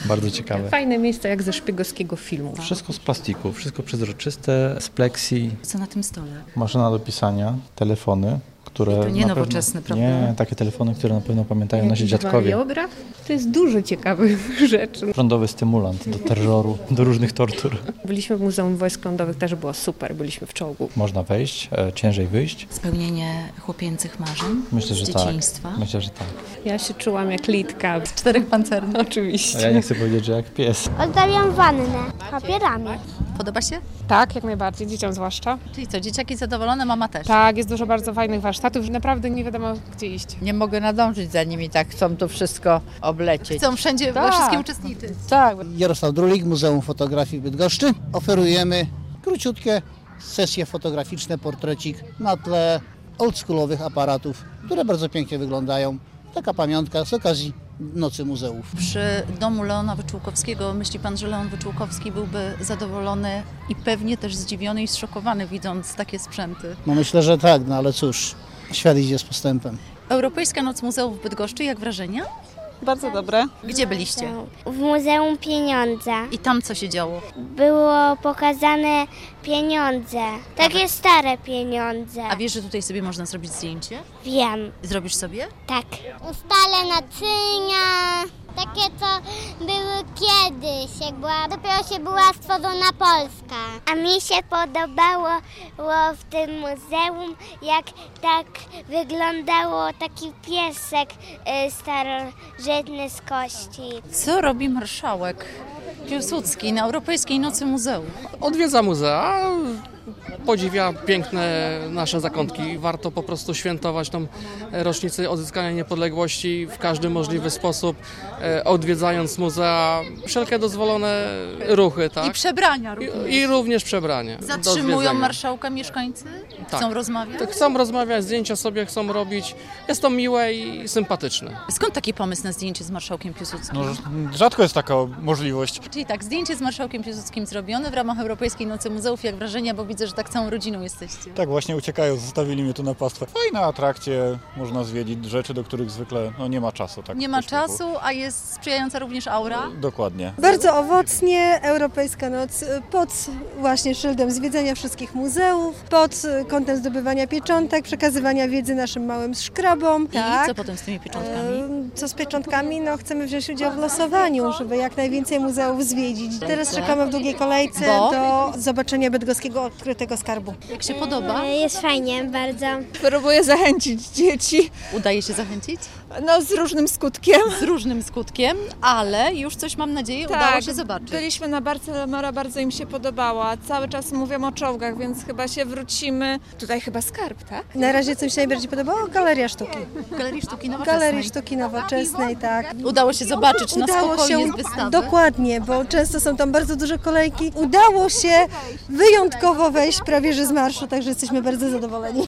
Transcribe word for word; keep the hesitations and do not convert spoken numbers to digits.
bardzo ciekawe. Fajne miejsce jak ze szpiegowskiego filmu. Wszystko z plastiku, wszystko przezroczyste, z pleksji. Co na tym stole? Maszyna do pisania, telefony, które I to nie na nowoczesne, pewno, prawda? Nie, takie telefony, które na pewno pamiętają nasi Jakiś dziadkowie. wariograf? To jest dużo ciekawych rzeczy. Prądowy stymulant do terroru, do różnych tortur. Byliśmy w Muzeum Wojsk Lądowych, też było super, byliśmy w czołgu. Można wejść, e, ciężej wyjść. Spełnienie chłopięcych marzeń Myślę, z że dzieciństwa. tak. Myślę, że tak. Ja się czułam jak litka. Czterech pancernych. Oczywiście. A ja nie chcę powiedzieć, że jak pies. Oddawiam wannę papierami. Podoba się? Tak, jak najbardziej, dzieciom zwłaszcza. Czyli co, dzieciaki zadowolone, mama też? Tak, jest dużo bardzo fajnych warsztatów, naprawdę nie wiadomo gdzie iść. Nie mogę nadążyć za nimi, tak chcą to wszystko oblecieć. Chcą wszędzie we Tak. wszystkim uczestniczyć. Tak. Jarosław Drulik, Muzeum Fotografii w Bydgoszczy. Oferujemy króciutkie sesje fotograficzne, portrecik na tle oldschoolowych aparatów, które bardzo pięknie wyglądają. Taka pamiątka z okazji Nocy Muzeów. Przy domu Leona Wyczółkowskiego myśli pan, że Leon Wyczółkowski byłby zadowolony i pewnie też zdziwiony i zszokowany, widząc takie sprzęty? No myślę, że tak, no ale cóż, świat idzie z postępem. Europejska Noc Muzeów w Bydgoszczy, jak wrażenia? Bardzo dobre. Gdzie byliście? W Muzeum Pieniądza I tam co się działo? było pokazane pieniądze, takie stare pieniądze. A wiesz, że tutaj sobie można zrobić zdjęcie? Wiem, Zrobisz sobie? tak. Stare naczynia, takie co były kiedyś, jak była, dopiero się była stworzona Polska. A mi się podobało było w tym muzeum, jak tak wyglądało taki piesek y, starożytny z kości. Co robi marszałek Piłsudski na Europejskiej Nocy Muzeów? Odwiedza muzea, podziwia piękne nasze zakątki. Warto po prostu świętować tą rocznicę odzyskania niepodległości w każdy możliwy sposób, e, odwiedzając muzea, wszelkie dozwolone ruchy, tak? I przebrania również. I, i również przebranie. do Zatrzymują zwiedzenia. marszałka mieszkańcy? Chcą Tak. rozmawiać? Tak, chcą rozmawiać, zdjęcia sobie chcą robić. Jest to miłe i sympatyczne. Skąd taki pomysł na zdjęcie z marszałkiem Piłsudskim? No, rzadko jest taka możliwość. Czyli tak, zdjęcie z marszałkiem Piłsudskim zrobione w ramach Europejskiej Nocy Muzeów. Jak wrażenia, bo widzę, że tak całą rodziną jesteście. Tak właśnie uciekają, zostawili mnie tu na pastwę. Fajne atrakcje, można zwiedzić rzeczy, do których zwykle no, nie ma czasu. Tak, Nie ma pośpiechu. czasu, a jest sprzyjająca również aura. Dokładnie. Bardzo owocnie, Europejska Noc pod właśnie szyldem zwiedzania wszystkich muzeów, pod kątem zdobywania pieczątek, przekazywania wiedzy naszym małym szkrabom. I tak. co potem z tymi pieczątkami? Ehm, Co z pieczątkami? No chcemy wziąć udział w losowaniu, żeby jak najwięcej muzeów zwiedzić. Teraz czekamy w długiej kolejce Bo? do zobaczenia bydgoskiego odkrytego skarbu. Jak się podoba? Jest fajnie, bardzo. Próbuję zachęcić dzieci, Udaje się zachęcić? no z różnym skutkiem. Z różnym skutkiem, ale już coś mam nadzieję udało się zobaczyć. Byliśmy na Barce Lemora, bardzo im się podobała. Cały czas mówią o czołgach, więc chyba się wrócimy. Tutaj chyba skarb, tak? Na razie co mi się najbardziej podobało? Galeria sztuki. Galerii Sztuki Nowoczesnej. Galerii sztuki nowoczesnej, tak. Udało się zobaczyć na Udało spokojnie się, z wystawy. dokładnie, bo często są tam bardzo duże kolejki. Udało się wyjątkowo wejść prawie że z marszu, także jesteśmy bardzo zadowoleni.